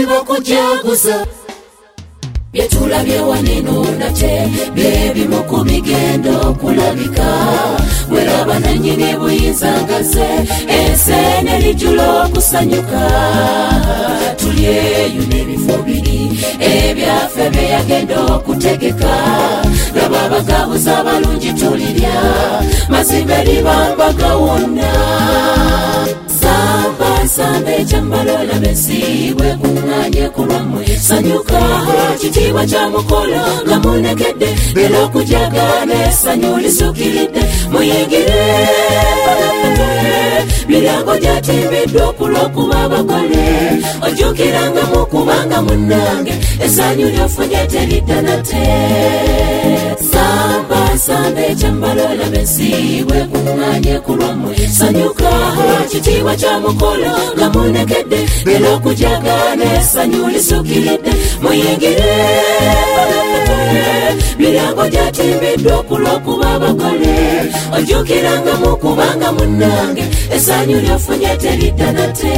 bokujaguza byetulabye waneno nate byebimu ku bigendo kulabika weraba nannyini buyinza ngaze ensene lijulo okusanyuka tulyeyo n'ebifo biri ebyaffe byeyagenda okutegeka laba abagabuza abalungi tulirya mazimbe libambaga wonna samba ekyambalola besiibwe kuŋŋaanye kulwammwe sanyuka kitiibwa kya mukolo nga munekedde era okujagana essanyu lisukiridde muyingire miryango gyatimbiddwa okulw'okuba abagole ojjukiranga mukubanga munnange essanyu lyofunye teridda nate samba ekyambalola besiibwe kuŋŋaanye kulwammwe sanyuka kitiibwa kya mukolo nga munekedde era okujagana essanyu lisukiridde muyingire miryango gyatimbiddwa okulw'okuba abagole ojjukiranga mukubanga munnange essanyu lyofunye teridda nate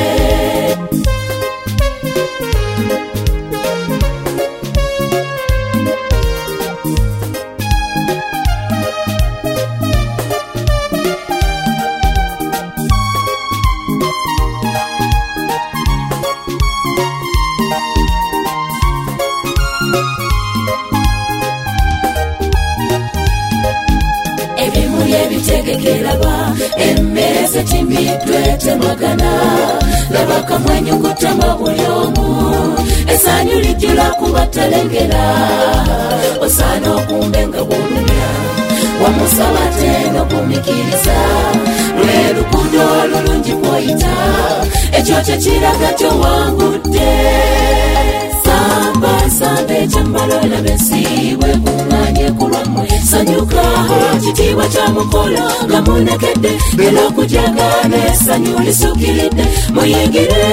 ebitegekeraba emmere zetimbiddwe temagana laba kamwenyu kutama buli omu essanyu lijjula kuba talengera osaana okumbe nga bwolumya wamusaba te n'okumikiriza lwe lukundo olulungi kwoyita ekyo kye kiraga kyowangudde samba ekyambalola besiibwe kuŋŋaanye kulwammwe sanyuka kitiibwa kya mukolo nga munekedde era okujagana essanyu lisukiridde muyingire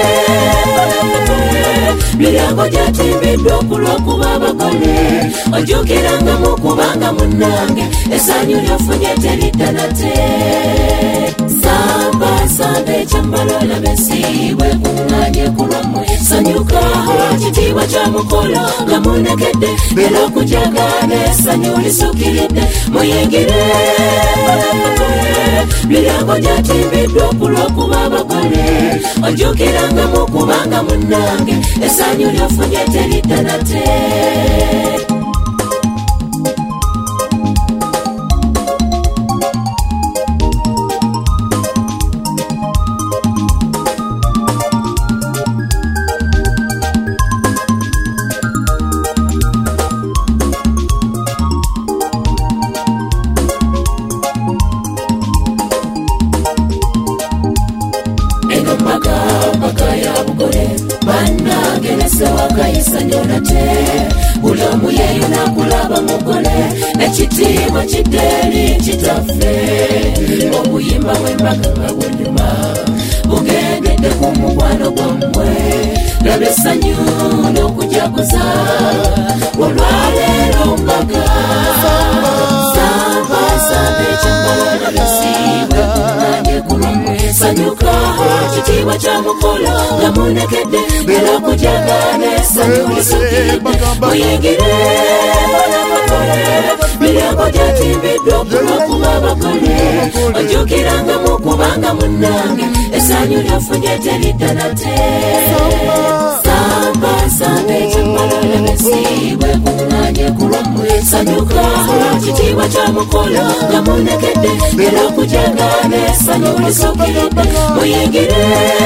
miryango gyatimbiddwa okulw'okuba abagole ojjukiranga mukubanga munnange essanyu lyofunye teridda nate samba ekyambalola besiibwe kuŋŋaanye kulwammwe sanyuka kitiibwa kya mukolo nga munekedde era okujagana essanyu lisukiridde muyingire miryango gyatimbiddwa okulw'okuba abagole ojjukiranga mukubanga munnange essanyu lyofunye teridda nate mbaga ya bugole bannange nesewakayisa nyonate buli omu yeeyo nakulaba mugole ekitiibwa kiddeeri kitaffe okuyimba bw'embaga nga bunyuma bugendedde ku mukwano gwammwe laba essanyu n'okujaguza olwaleero mbaga samba ekyambalola besiibwe kuŋŋaanye kulwammwe sanyuka kitiibwa kya mukolo nga munekedde era okujagana essanyu lisukiridde muyingire miryango gyatimbiddwa okulw'okuba abagole ojjukiranga mukubanga munnange essanyu lyofunye teridda nate samba ekyambalola besiibwe kuŋŋaanye kulwammwe sanyuka kitiibwa kya mukolo nga munekedde era okujagana essanyu lisukiridde muyingire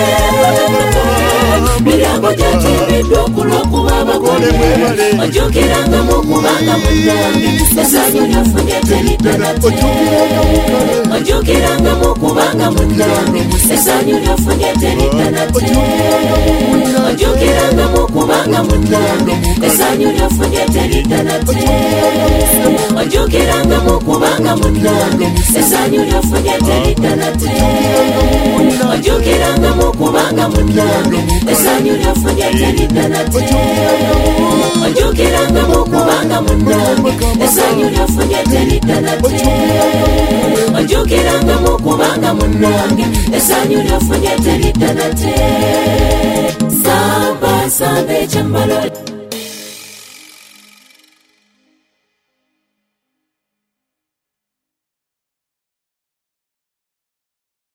miryango gyatimbiddwa okulw'okuba abagole ojjukiranga mukubanga munnange essanyu lyofunye teridda nate ojjukiranga mukubanga munnange essanyu lyofunye teridda nate ojjukiranga mukubanga munnange essanyu lyofunye teridda nate ojjukiranga mukubanga munnange essanyu lyofunye teridda nate ojjukiranga mukubanga munnange essanyu lyofunye teridda nate ojjukiranga mukubanga munnange essanyu lyofunye teridda nate ojjukiranga mukubanga munnange essanyu lyofunye teridda nate